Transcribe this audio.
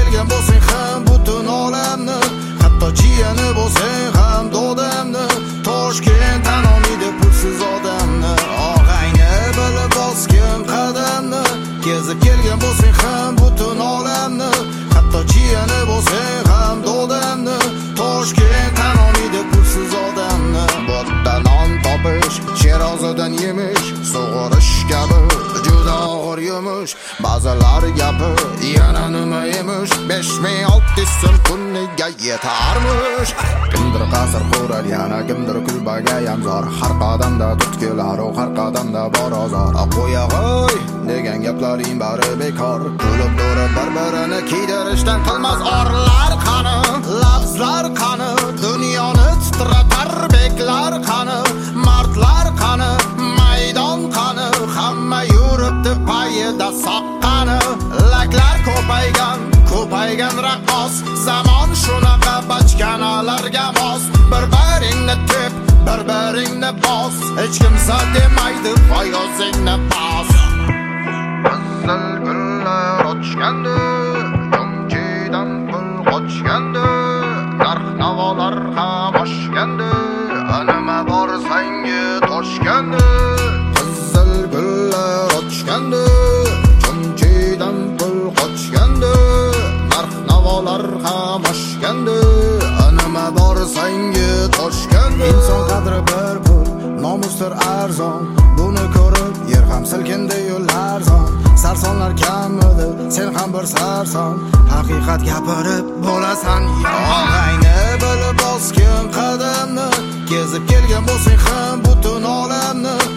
kelgan bo'lsang ham butun olamni, hatto jiyani bo'lsang ham dodamni, Toshkent tan olmaydi pulsiz odamni, og'ayni bilib bosgin qadamni, kezib kelgan bo'lsang ham butun olamni, hatto jiyani bo'lsang ham dodamni, Toshkent tan olmaydi pulsiz odamni. Botdan non topish, Sherozidan yemish, sug'orish kabi juda og'ir yumush. Ba'zilar gapi yana nima emish, 5600 so'm kuniga yetarmish. Kimdir qasr qurar, yana kimdir kulbaga yamzor, har qadamda tutkilar, har qadamda bor ozor. Qo'yag'oy degan gaplaring bari bekor, kulib durib bir-birini kiydirishdan qilmas orlar qani, lafzlar qani, dunyoni titratar beklar qani, mardlar qani, maydon qani, hamma yuribdi payida soqqani, laklar ko'paygan raqqos, zamon shunaqa bachkanalarga mos, bir-biringni tep, bir-biringni bos, hech kimsa demaydi voy o'zingni bos. Qizil gullar ochgandi, yomchidan pul qochgandi, narx-navolar ham oshgandi, nima borsang toshgandi. Qizil gullar ochgandi, yomchidan pul qochgandi, narx-navolar ham oshgandi, nima borsang toshgandi. Inson qadri bir pul, nomusdir arzon, buni ko'rib yer ham silkindi yo'llar zon. Sarsonlar kamidi, sen ham bir sarson, haqiqat gapirib bo'lasan og'ayni bilib bosgin qadamni, kezib kelgan bo'lsang ham butun olamni,